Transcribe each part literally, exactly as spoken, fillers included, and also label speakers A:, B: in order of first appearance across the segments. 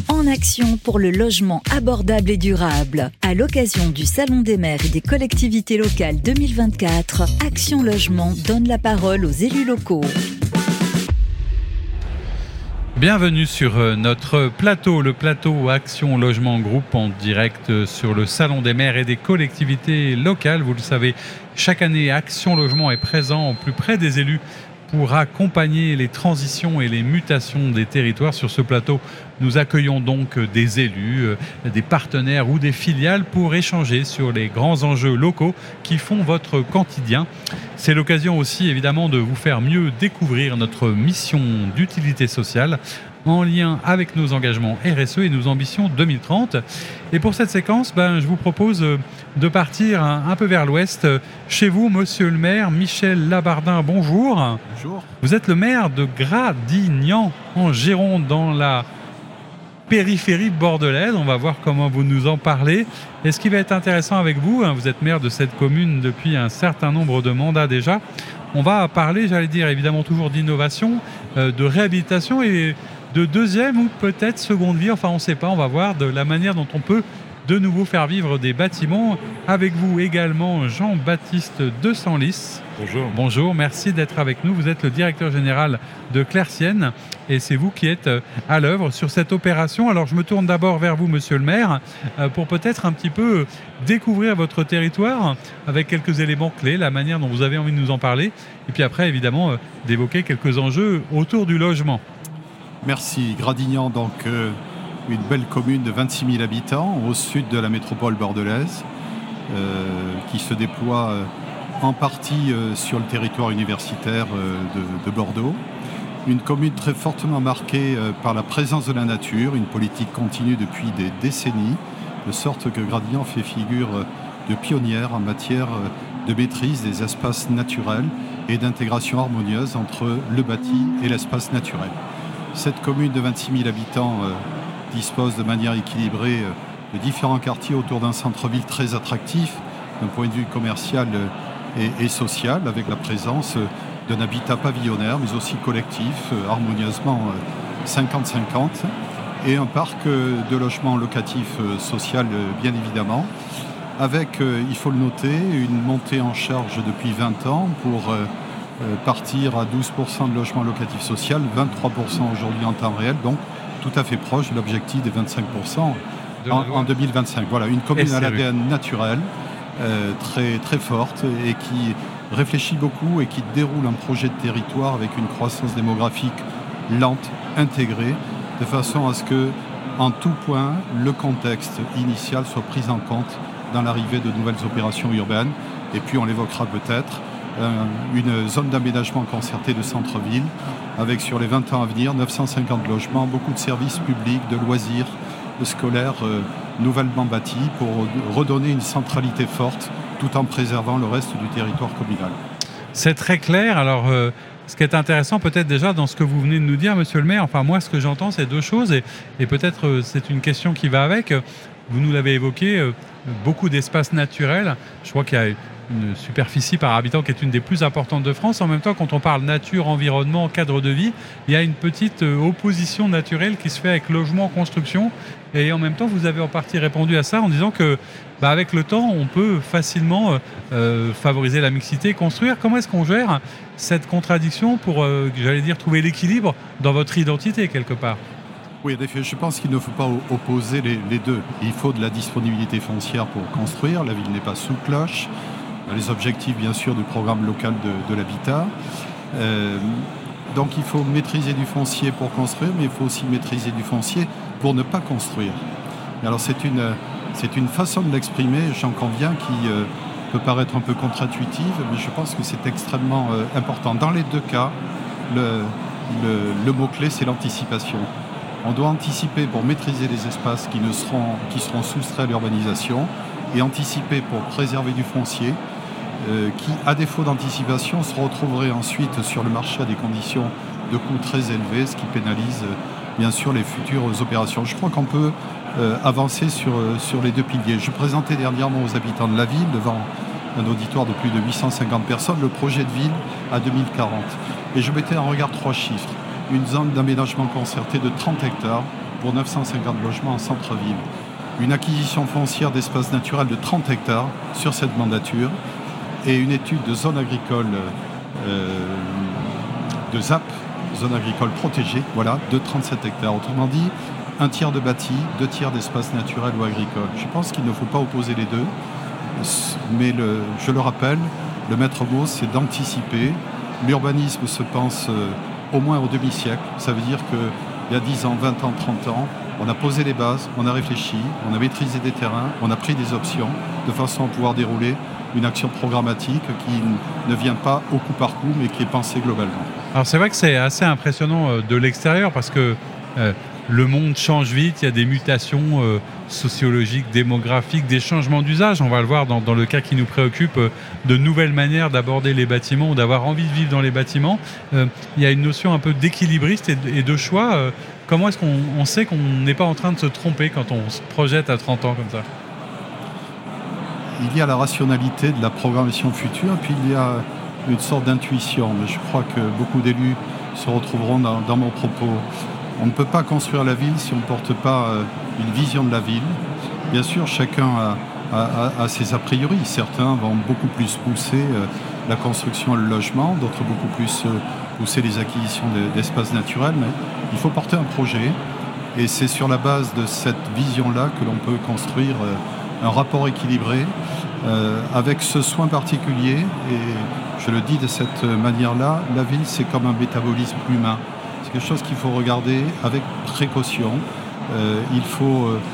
A: en action pour le logement abordable et durable. À l'occasion du Salon des maires et des collectivités locales deux mille vingt-quatre, Action Logement donne la parole aux élus locaux.
B: Bienvenue sur notre plateau, le plateau Action Logement Group en direct sur le Salon des maires et des collectivités locales. Vous le savez, chaque année, Action Logement est présent au plus près des élus pour accompagner les transitions et les mutations des territoires. Sur ce plateau, nous accueillons donc des élus, des partenaires ou des filiales pour échanger sur les grands enjeux locaux qui font votre quotidien. C'est l'occasion aussi évidemment de vous faire mieux découvrir notre mission d'utilité sociale en lien avec nos engagements R S E et nos ambitions deux mille trente. Et pour cette séquence, ben, je vous propose de partir un, un peu vers l'ouest. Chez vous, monsieur le maire, Michel Labardin, bonjour.
C: Bonjour.
B: Vous êtes le maire de Gradignan, en Gironde, dans la périphérie bordelaise. On va voir comment vous nous en parlez. Et ce qui va être intéressant avec vous, hein, vous êtes maire de cette commune depuis un certain nombre de mandats déjà. On va parler, j'allais dire, évidemment toujours d'innovation, euh, de réhabilitation et de deuxième ou peut-être seconde vie, enfin on ne sait pas, on va voir de la manière dont on peut de nouveau faire vivre des bâtiments. Avec vous également Jean-Baptiste de Senlis.
C: Bonjour.
B: Bonjour, merci d'être avec nous. Vous êtes le directeur général de Clercienne et c'est vous qui êtes à l'œuvre sur cette opération. Alors je me tourne d'abord vers vous, monsieur le maire, pour peut-être un petit peu découvrir votre territoire avec quelques éléments clés, la manière dont vous avez envie de nous en parler, et puis après évidemment d'évoquer quelques enjeux autour du logement.
C: Merci. Gradignan, donc euh, une belle commune de vingt-six mille habitants au sud de la métropole bordelaise euh, qui se déploie euh, en partie euh, sur le territoire universitaire euh, de, de Bordeaux. Une commune très fortement marquée euh, par la présence de la nature, une politique continue depuis des décennies, de sorte que Gradignan fait figure euh, de pionnière en matière euh, de maîtrise des espaces naturels et d'intégration harmonieuse entre le bâti et l'espace naturel. Cette commune de vingt-six mille habitants euh, dispose de manière équilibrée euh, de différents quartiers autour d'un centre-ville très attractif d'un point de vue commercial euh, et, et social, avec la présence euh, d'un habitat pavillonnaire mais aussi collectif, euh, harmonieusement euh, cinquante cinquante, et un parc euh, de logements locatifs euh, social euh, bien évidemment, avec, euh, il faut le noter, une montée en charge depuis vingt ans pour euh, Euh, partir à douze pour cent de logements locatifs sociaux, vingt-trois pour cent aujourd'hui en temps réel, donc tout à fait proche de l'objectif des vingt-cinq pour cent en, en deux mille vingt-cinq. Voilà, une commune à l'A D N naturel, euh, très, très forte et qui réfléchit beaucoup et qui déroule un projet de territoire avec une croissance démographique lente, intégrée, de façon à ce que, en tout point, le contexte initial soit pris en compte dans l'arrivée de nouvelles opérations urbaines. Et puis on l'évoquera peut-être, une zone d'aménagement concerté de centre-ville avec sur les vingt ans à venir neuf cent cinquante logements, beaucoup de services publics, de loisirs, de scolaires euh, nouvellement bâtis pour redonner une centralité forte tout en préservant le reste du territoire communal.
B: C'est très clair. Alors euh, ce qui est intéressant peut-être déjà dans ce que vous venez de nous dire, monsieur le maire, enfin moi ce que j'entends c'est deux choses et, et peut-être euh, c'est une question qui va avec. Vous nous l'avez évoqué, euh, beaucoup d'espaces naturels. Je crois qu'il y a une superficie par habitant qui est une des plus importantes de France. En même temps, quand on parle nature, environnement, cadre de vie, il y a une petite opposition naturelle qui se fait avec logement, construction. Et en même temps, vous avez en partie répondu à ça en disant que, bah, avec le temps, on peut facilement euh, favoriser la mixité, construire. Comment est-ce qu'on gère cette contradiction pour, euh, j'allais dire, trouver l'équilibre dans votre identité quelque part ?
C: Oui, en effet, je pense qu'il ne faut pas opposer les, les deux. Il faut de la disponibilité foncière pour construire. La ville n'est pas sous cloche. Les objectifs, bien sûr, du programme local de, de l'habitat. Euh, donc, il faut maîtriser du foncier pour construire, mais il faut aussi maîtriser du foncier pour ne pas construire. Alors, c'est une, c'est une façon de l'exprimer, j'en conviens, qui euh, peut paraître un peu contre-intuitive, mais je pense que c'est extrêmement euh, important. Dans les deux cas, le, le, le mot-clé, c'est l'anticipation. On doit anticiper pour maîtriser les espaces qui, ne seront, qui seront soustraits à l'urbanisation et anticiper pour préserver du foncier euh, qui, à défaut d'anticipation, se retrouverait ensuite sur le marché à des conditions de coûts très élevés, ce qui pénalise euh, bien sûr les futures opérations. Je crois qu'on peut euh, avancer sur, euh, sur les deux piliers. Je présentais dernièrement aux habitants de la ville, devant un auditoire de plus de huit cent cinquante personnes, le projet de ville à deux mille quarante. Et je mettais en regard trois chiffres. Une zone d'aménagement concerté de trente hectares pour neuf cent cinquante logements en centre-ville. Une acquisition foncière d'espace naturel de trente hectares sur cette mandature et une étude de zone agricole, euh, de Z A P, zone agricole protégée, voilà, de trente-sept hectares. Autrement dit, un tiers de bâti, deux tiers d'espace naturel ou agricole. Je pense qu'il ne faut pas opposer les deux, mais le, je le rappelle, le maître mot, c'est d'anticiper. L'urbanisme se pense euh, au moins au demi-siècle. Ça veut dire qu'il y a dix ans, vingt ans, trente ans, on a posé les bases, on a réfléchi, on a maîtrisé des terrains, on a pris des options de façon à pouvoir dérouler une action programmatique qui ne vient pas au coup par coup, mais qui est pensée globalement.
B: Alors c'est vrai que c'est assez impressionnant euh, de l'extérieur parce que euh, le monde change vite, il y a des mutations euh, sociologiques, démographiques, des changements d'usage. On va le voir dans, dans le cas qui nous préoccupe, euh, de nouvelles manières d'aborder les bâtiments ou d'avoir envie de vivre dans les bâtiments. Euh, il y a une notion un peu d'équilibriste et de, et de choix. Euh, comment est-ce qu'on on sait qu'on n'est pas en train de se tromper quand on se projette à trente ans comme ça ?
C: Il y a la rationalité de la programmation future, puis il y a une sorte d'intuition. Mais je crois que beaucoup d'élus se retrouveront dans, dans mon propos. On ne peut pas construire la ville si on ne porte pas une vision de la ville. Bien sûr, chacun a, a, a ses a priori. Certains vont beaucoup plus pousser la construction et le logement, d'autres beaucoup plus pousser les acquisitions d'espaces naturels. Mais il faut porter un projet. Et c'est sur la base de cette vision-là que l'on peut construire un rapport équilibré euh, avec ce soin particulier. Et je le dis de cette manière-là, la ville, c'est comme un métabolisme humain. C'est quelque chose qu'il faut regarder avec précaution. Euh, il faut euh,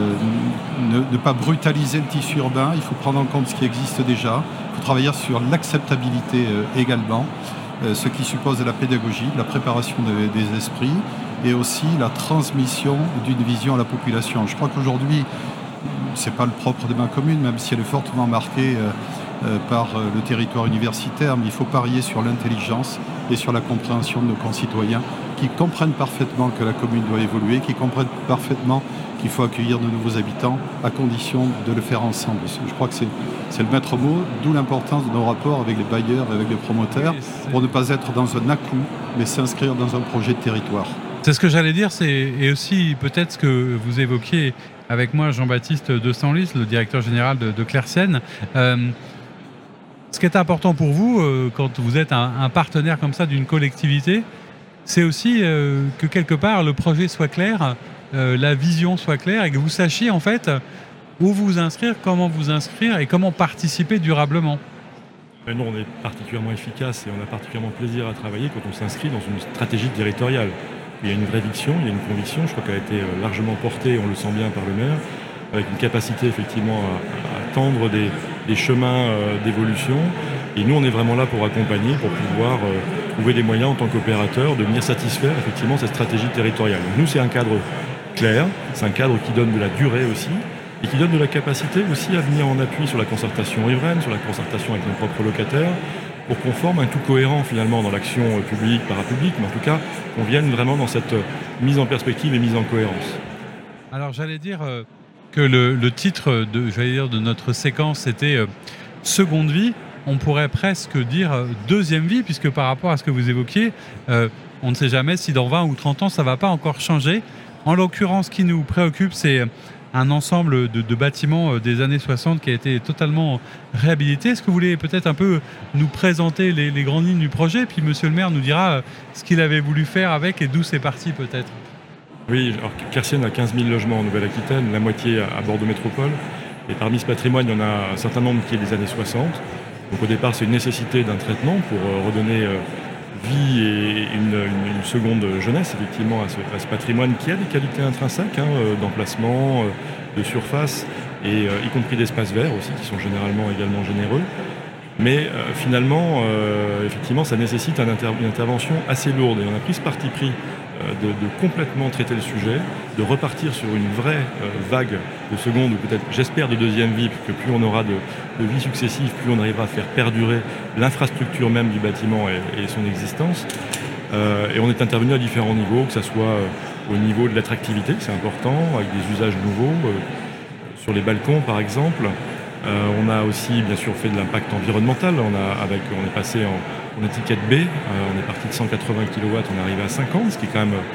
C: ne, ne pas brutaliser le tissu urbain. Il faut prendre en compte ce qui existe déjà. Il faut travailler sur l'acceptabilité euh, également, euh, ce qui suppose de la pédagogie, de la préparation de, des esprits et aussi la transmission d'une vision à la population. Je crois qu'aujourd'hui, ce n'est pas le propre de ma commune, même si elle est fortement marquée euh, euh, par euh, le territoire universitaire, mais il faut parier sur l'intelligence et sur la compréhension de nos concitoyens qui comprennent parfaitement que la commune doit évoluer, qui comprennent parfaitement qu'il faut accueillir de nouveaux habitants à condition de le faire ensemble. Je crois que c'est, c'est le maître mot, d'où l'importance de nos rapports avec les bailleurs et avec les promoteurs pour ne pas être dans un à-coup, mais s'inscrire dans un projet de territoire.
B: C'est ce que j'allais dire, c'est, et aussi peut-être ce que vous évoquiez avec moi, Jean-Baptiste de Senlis, le directeur général de, de Clersen. Euh, ce qui est important pour vous, euh, quand vous êtes un, un partenaire comme ça d'une collectivité, c'est aussi euh, que quelque part le projet soit clair, euh, la vision soit claire et que vous sachiez en fait où vous inscrire, comment vous inscrire et comment participer durablement.
D: Nous, on est particulièrement efficace et on a particulièrement plaisir à travailler quand on s'inscrit dans une stratégie territoriale. Il y a une vraie vision, il y a une conviction, je crois qu'elle a été largement portée, on le sent bien par le maire, avec une capacité effectivement à, à tendre des, des chemins euh, d'évolution. Et nous, on est vraiment là pour accompagner, pour pouvoir euh, trouver des moyens en tant qu'opérateur de venir satisfaire effectivement cette stratégie territoriale. Donc nous, c'est un cadre clair, c'est un cadre qui donne de la durée aussi, et qui donne de la capacité aussi à venir en appui sur la concertation riveraine, sur la concertation avec nos propres locataires, pour qu'on forme un tout cohérent finalement dans l'action publique, parapublique, mais en tout cas qu'on vienne vraiment dans cette mise en perspective et mise en cohérence.
B: Alors j'allais dire euh, que le, le titre de, j'allais dire, de notre séquence c'était euh, Seconde vie, on pourrait presque dire euh, Deuxième vie, puisque par rapport à ce que vous évoquiez, euh, on ne sait jamais si dans vingt ou trente ans ça ne va pas encore changer. En l'occurrence, ce qui nous préoccupe, c'est un ensemble de, de bâtiments des années soixante qui a été totalement réhabilité. Est-ce que vous voulez peut-être un peu nous présenter les, les grandes lignes du projet, puis monsieur le maire nous dira ce qu'il avait voulu faire avec et d'où c'est parti peut-être?
D: Oui, alors Clersen a quinze mille logements en Nouvelle-Aquitaine, la moitié à Bordeaux Métropole. Et parmi ce patrimoine, il y en a un certain nombre qui est des années soixante. Donc au départ, c'est une nécessité d'un traitement pour redonner vie et une, une, une seconde jeunesse effectivement à ce, à ce patrimoine qui a des qualités intrinsèques hein, d'emplacement, de surface et euh, y compris d'espaces verts aussi qui sont généralement également généreux. Mais euh, finalement, euh, effectivement, ça nécessite un inter- une intervention assez lourde et on a pris ce parti pris euh, de, de complètement traiter le sujet, de repartir sur une vraie euh, vague de seconde ou peut-être, j'espère, de deuxième vie, puisque plus on aura de, de vies successives, plus on arrivera à faire perdurer l'infrastructure même du bâtiment et, et son existence. Euh, et on est intervenu à différents niveaux, que ce soit euh, au niveau de l'attractivité, c'est important, avec des usages nouveaux, euh, sur les balcons par exemple. Euh, on a aussi bien sûr fait de l'impact environnemental, on, a, avec, on est passé en, en étiquette B, euh, on est parti de cent quatre-vingts kilowatts, on est arrivé à cinquante, ce qui est quand même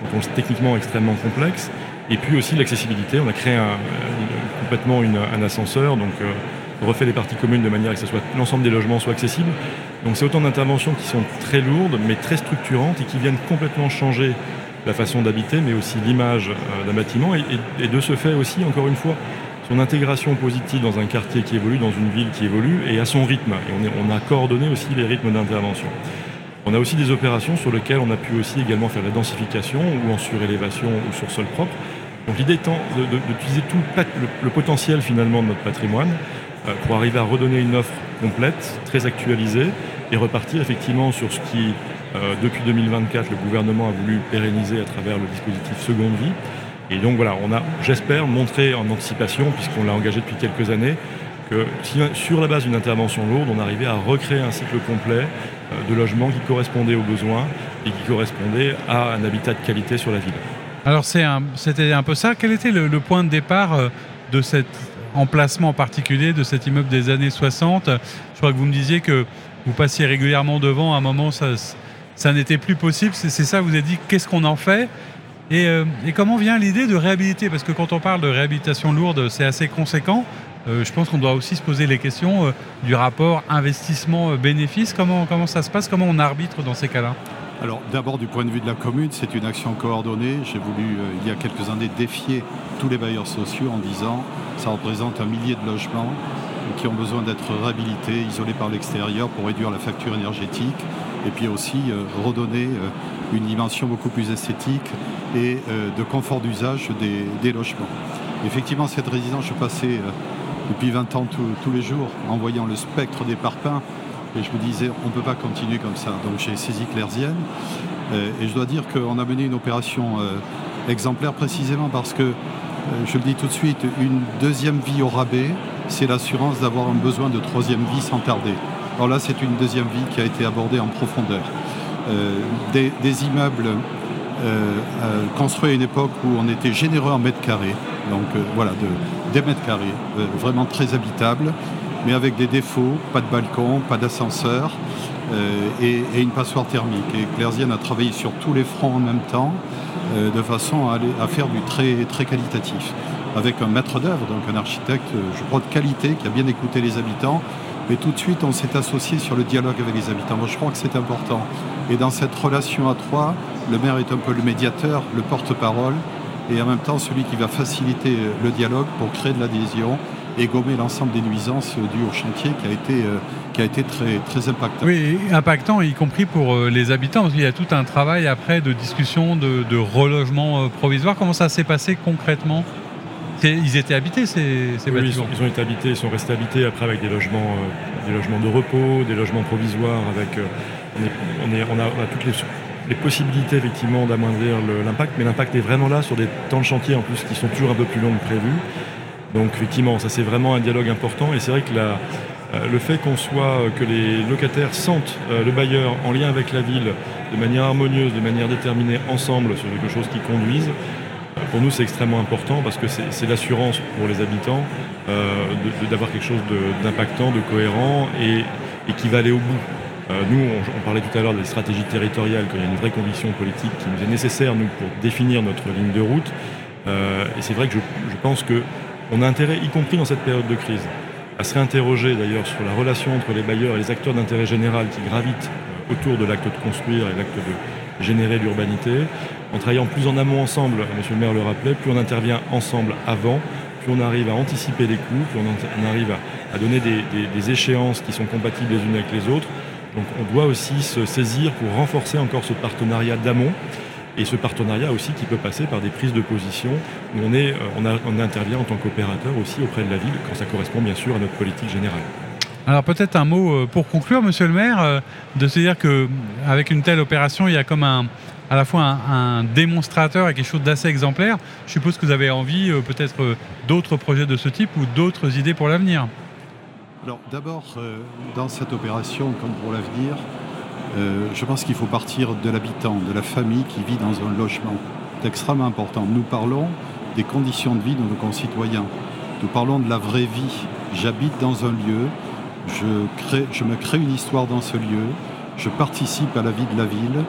D: donc techniquement extrêmement complexe. Et puis aussi l'accessibilité. On a créé un, une, complètement une, un ascenseur, donc euh, on refait les parties communes de manière que ce soit, l'ensemble des logements soit accessible. Donc c'est autant d'interventions qui sont très lourdes, mais très structurantes et qui viennent complètement changer la façon d'habiter, mais aussi l'image euh, d'un bâtiment. Et, et, et de ce fait aussi, encore une fois, son intégration positive dans un quartier qui évolue, dans une ville qui évolue, et à son rythme. Et on, est, on a coordonné aussi les rythmes d'intervention. On a aussi des opérations sur lesquelles on a pu aussi également faire la densification, ou en surélévation, ou sur sol propre. Donc l'idée étant de, de, d'utiliser tout le, le, le potentiel finalement de notre patrimoine euh, pour arriver à redonner une offre complète, très actualisée, et repartir effectivement sur ce qui, euh, depuis deux mille vingt-quatre, le gouvernement a voulu pérenniser à travers le dispositif Seconde Vie. Et donc voilà, on a, j'espère, montré en anticipation, puisqu'on l'a engagé depuis quelques années, que si, sur la base d'une intervention lourde, on arrivait à recréer un cycle complet euh, de logements qui correspondait aux besoins et qui correspondait à un habitat de qualité sur la ville.
B: Alors c'est un, c'était un peu ça. Quel était le, le point de départ euh, de cet emplacement particulier, de cet immeuble des années soixante ? Je crois que vous me disiez que vous passiez régulièrement devant. À un moment, ça, ça n'était plus possible. C'est, c'est ça, vous avez dit, qu'est-ce qu'on en fait ? et, euh, et comment vient l'idée de réhabiliter ? Parce que quand on parle de réhabilitation lourde, c'est assez conséquent. Euh, je pense qu'on doit aussi se poser les questions euh, du rapport investissement-bénéfice. Comment, comment ça se passe ? Comment on arbitre dans ces cas-là ?
C: Alors d'abord du point de vue de la commune, c'est une action coordonnée. J'ai voulu euh, il y a quelques années défier tous les bailleurs sociaux en disant ça représente un millier de logements qui ont besoin d'être réhabilités, isolés par l'extérieur pour réduire la facture énergétique et puis aussi euh, redonner euh, une dimension beaucoup plus esthétique et euh, de confort d'usage des, des logements. Effectivement, cette résidence, je passais euh, depuis vingt ans tout, tous les jours en voyant le spectre des parpaings. Et je me disais, on ne peut pas continuer comme ça. Donc j'ai saisi Clairzienne. Euh, et je dois dire qu'on a mené une opération euh, exemplaire précisément parce que, euh, je le dis tout de suite, une deuxième vie au rabais, c'est l'assurance d'avoir un besoin de troisième vie sans tarder. Alors là, c'est une deuxième vie qui a été abordée en profondeur. Euh, des, des immeubles euh, euh, construits à une époque où on était généreux en mètres carrés. Donc euh, voilà, de, des mètres carrés, euh, vraiment très habitables, mais avec des défauts, pas de balcon, pas d'ascenseur euh, et, et une passoire thermique. Et Clairzienne a travaillé sur tous les fronts en même temps, euh, de façon à, aller, à faire du très, très qualitatif. Avec un maître d'œuvre, donc un architecte, je crois, de qualité, qui a bien écouté les habitants. Mais tout de suite, on s'est associé sur le dialogue avec les habitants. Moi, je crois que c'est important. Et dans cette relation à trois, le maire est un peu le médiateur, le porte-parole, et en même temps celui qui va faciliter le dialogue pour créer de l'adhésion et gommer l'ensemble des nuisances dues au chantier qui a été, euh, qui a été très, très impactant.
B: Oui, impactant, y compris pour euh, les habitants, parce qu'il y a tout un travail après de discussion, de, de relogement euh, provisoire. Comment ça s'est passé concrètement ? C'est, ils étaient habités, ces, ces
D: oui,
B: bâtiments ?
D: ils, sont, ils ont été habités, ils sont restés habités après avec des logements, euh, des logements de repos, des logements provisoires. Avec, euh, on, est, on, est, on, a, on a toutes les, les possibilités effectivement d'amoindrir le, l'impact, mais l'impact est vraiment là sur des temps de chantier en plus qui sont toujours un peu plus longs que prévu. Donc effectivement, ça c'est vraiment un dialogue important et c'est vrai que la, euh, le fait qu'on soit, que les locataires sentent euh, le bailleur en lien avec la ville de manière harmonieuse, de manière déterminée, ensemble sur quelque chose qui conduise, euh, pour nous c'est extrêmement important parce que c'est, c'est l'assurance pour les habitants euh, de, de, d'avoir quelque chose de, d'impactant, de cohérent et, et qui va aller au bout. Euh, nous, on, on parlait tout à l'heure des stratégies territoriales, qu'il y a une vraie conviction politique qui nous est nécessaire nous, pour définir notre ligne de route. Euh, et c'est vrai que je, je pense que on a intérêt, y compris dans cette période de crise, à se réinterroger d'ailleurs sur la relation entre les bailleurs et les acteurs d'intérêt général qui gravitent autour de l'acte de construire et l'acte de générer l'urbanité. En travaillant plus en amont ensemble, monsieur le maire le rappelait, plus on intervient ensemble avant, plus on arrive à anticiper les coûts, plus on, on arrive à, à donner des, des, des échéances qui sont compatibles les unes avec les autres. Donc on doit aussi se saisir pour renforcer encore ce partenariat d'amont. Et ce partenariat aussi qui peut passer par des prises de position où on, est, on, a, on intervient en tant qu'opérateur aussi auprès de la ville quand ça correspond bien sûr à notre politique générale.
B: Alors peut-être un mot pour conclure, monsieur le maire, de se dire qu'avec une telle opération, il y a comme un, à la fois un, un démonstrateur et quelque chose d'assez exemplaire. Je suppose que vous avez envie peut-être d'autres projets de ce type ou d'autres idées pour l'avenir.
C: Alors d'abord, euh, dans cette opération, comme pour l'avenir, Euh, je pense qu'il faut partir de l'habitant, de la famille qui vit dans un logement. C'est extrêmement important. Nous parlons des conditions de vie de nos concitoyens. Nous parlons de la vraie vie. J'habite dans un lieu, je, crée, je me crée une histoire dans ce lieu, je participe à la vie de la ville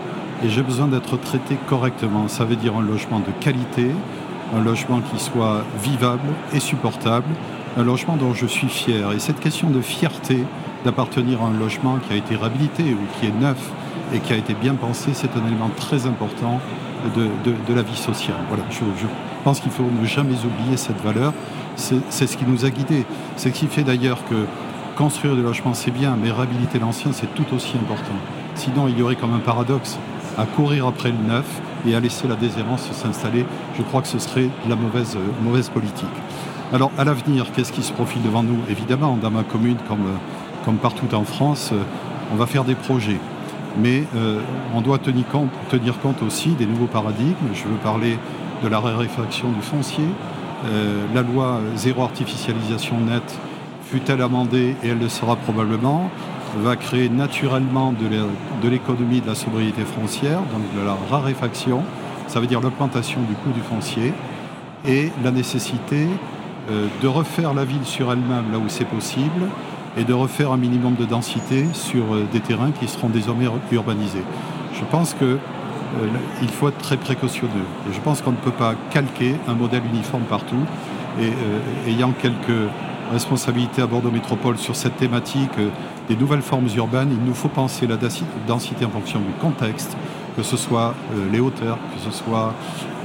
C: et j'ai besoin d'être traité correctement. Ça veut dire un logement de qualité, un logement qui soit vivable et supportable, un logement dont je suis fier. Et cette question de fierté d'appartenir à un logement qui a été réhabilité ou qui est neuf et qui a été bien pensé, c'est un élément très important de, de, de la vie sociale. Voilà, je, je pense qu'il faut ne jamais oublier cette valeur. C'est, c'est ce qui nous a guidés. C'est ce qui fait d'ailleurs que construire des logements, c'est bien, mais réhabiliter l'ancien, c'est tout aussi important. Sinon, il y aurait comme un paradoxe à courir après le neuf et à laisser la déshérence s'installer. Je crois que ce serait de la mauvaise, euh, mauvaise politique. Alors, à l'avenir, qu'est-ce qui se profile devant nous ? Évidemment, dans ma commune, comme, comme partout en France, euh, on va faire des projets. Mais euh, on doit tenir compte, tenir compte aussi des nouveaux paradigmes. Je veux parler de la raréfaction du foncier. Euh, la loi zéro artificialisation nette, fut-elle amendée, et elle le sera probablement, va créer naturellement de l'économie de la sobriété foncière, donc de la raréfaction. Ça veut dire l'augmentation du coût du foncier et la nécessité euh, de refaire la ville sur elle-même là où c'est possible et de refaire un minimum de densité sur euh, des terrains qui seront désormais urbanisés. Je pense qu'il euh, faut être très précautionneux. Et je pense qu'on ne peut pas calquer un modèle uniforme partout. Et euh, ayant quelques responsabilités à Bordeaux Métropole sur cette thématique euh, des nouvelles formes urbaines, il nous faut penser la densité en fonction du contexte, que ce soit euh, les hauteurs, que ce soit euh,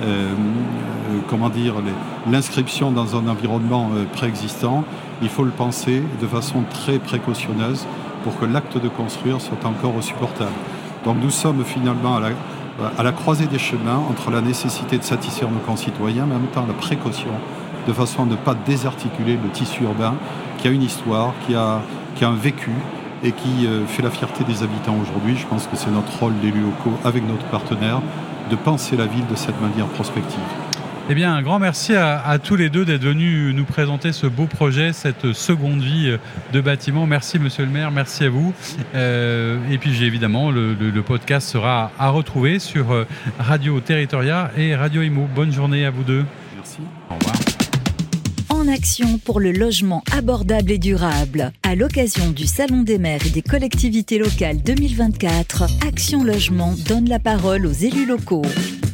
C: euh, comment dire, les, l'inscription dans un environnement euh, préexistant. Il faut le penser de façon très précautionneuse pour que l'acte de construire soit encore supportable. Donc nous sommes finalement à la, à la croisée des chemins entre la nécessité de satisfaire nos concitoyens, mais en même temps la précaution, de façon à ne pas désarticuler le tissu urbain qui a une histoire, qui a, qui a un vécu et qui euh, fait la fierté des habitants aujourd'hui. Je pense que c'est notre rôle d'élus locaux avec notre partenaire de penser la ville de cette manière prospective.
B: Eh bien, un grand merci à, à tous les deux d'être venus nous présenter ce beau projet, cette seconde vie de bâtiment. Merci Monsieur le maire, merci à vous. Euh, et puis j'ai évidemment, le, le, le podcast sera à retrouver sur Radio Territoria et Radio Imo. Bonne journée à vous deux.
C: Merci.
B: Au revoir.
A: En action pour le logement abordable et durable. À l'occasion du Salon des maires et des collectivités locales deux mille vingt-quatre, Action Logement donne la parole aux élus locaux.